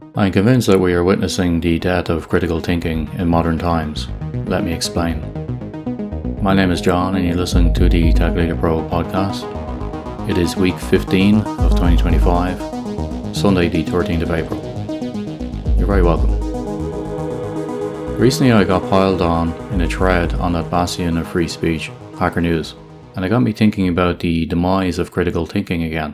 I'm convinced that we are witnessing the death of critical thinking in modern times. Let me explain. My name is John and you're listening to the Tech Leader Pro podcast. It is week 15 of 2025, Sunday the 13th of April. You're very welcome. Recently I got piled on in a thread on that bastion of free speech, Hacker News, and it got me thinking about the demise of critical thinking again.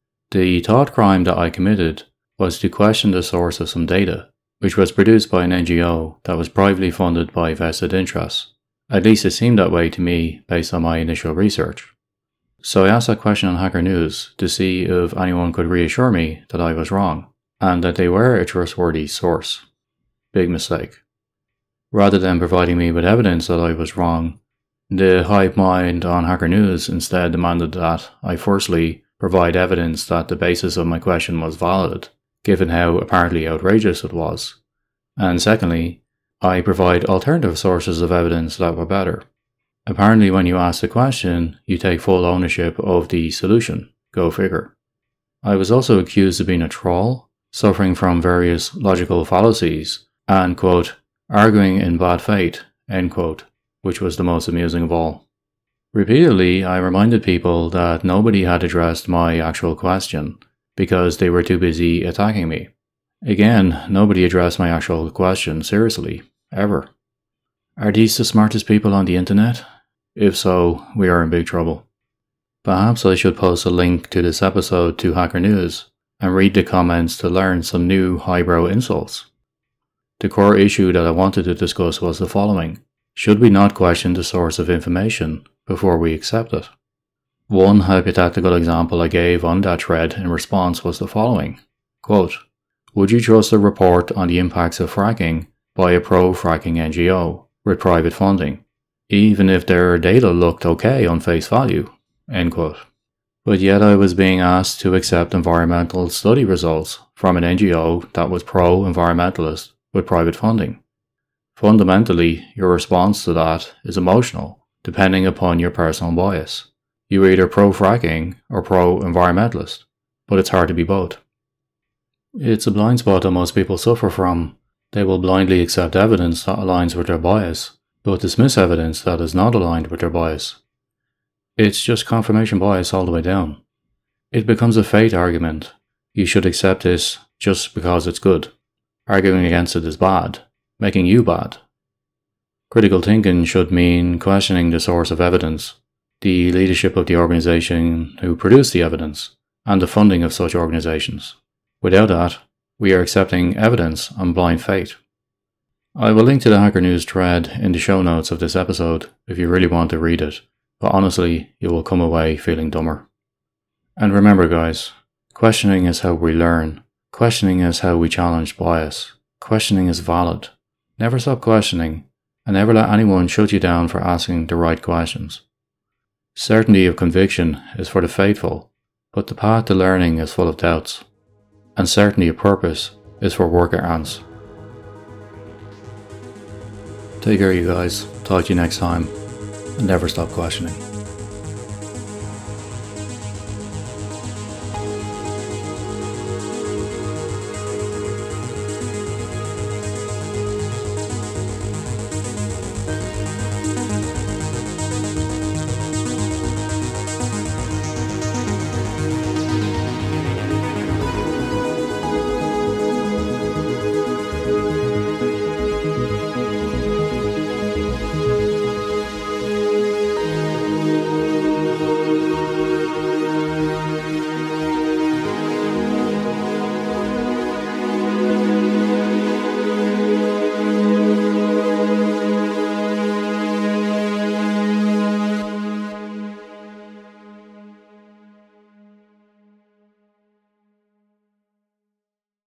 The thought crime that I committed was to question the source of some data, which was produced by an NGO that was privately funded by vested interests. At least it seemed that way to me based on my initial research. So I asked that question on Hacker News to see if anyone could reassure me that I was wrong, and that they were a trustworthy source. Big mistake. Rather than providing me with evidence that I was wrong, the hive mind on Hacker News instead demanded that I firstly provide evidence that the basis of my question was valid, given how apparently outrageous it was, and secondly, I provide alternative sources of evidence that were better. Apparently when you ask the question, you take full ownership of the solution. Go figure. I was also accused of being a troll, suffering from various logical fallacies, and, quote, arguing in bad faith, end quote, which was the most amusing of all. Repeatedly, I reminded people that nobody had addressed my actual question, because they were too busy attacking me. Again, nobody addressed my actual question seriously, ever. Are these the smartest people on the internet? If so, we are in big trouble. Perhaps I should post a link to this episode to Hacker News and read the comments to learn some new highbrow insults. The core issue that I wanted to discuss was the following. Should we not question the source of information before we accept it? One hypothetical example I gave on that thread in response was the following. Quote, would you trust a report on the impacts of fracking by a pro-fracking NGO with private funding, even if their data looked okay on face value? End quote. But yet I was being asked to accept environmental study results from an NGO that was pro-environmentalist with private funding. Fundamentally, your response to that is emotional, depending upon your personal bias. You're either pro-fracking or pro-environmentalist, but it's hard to be both. It's a blind spot that most people suffer from. They will blindly accept evidence that aligns with their bias, but dismiss evidence that is not aligned with their bias. It's just confirmation bias all the way down. It becomes a fate argument. You should accept this just because it's good. Arguing against it is bad, making you bad. Critical thinking should mean questioning the source of evidence, the leadership of the organization who produced the evidence, and the funding of such organizations. Without that, we are accepting evidence on blind faith. I will link to the Hacker News thread in the show notes of this episode if you really want to read it, but honestly, you will come away feeling dumber. And remember guys, questioning is how we learn. Questioning is how we challenge bias. Questioning is valid. Never stop questioning, and never let anyone shut you down for asking the right questions. Certainty of conviction is for the faithful, but the path to learning is full of doubts. And certainty of purpose is for worker ants. Take care you guys, talk to you next time, and never stop questioning.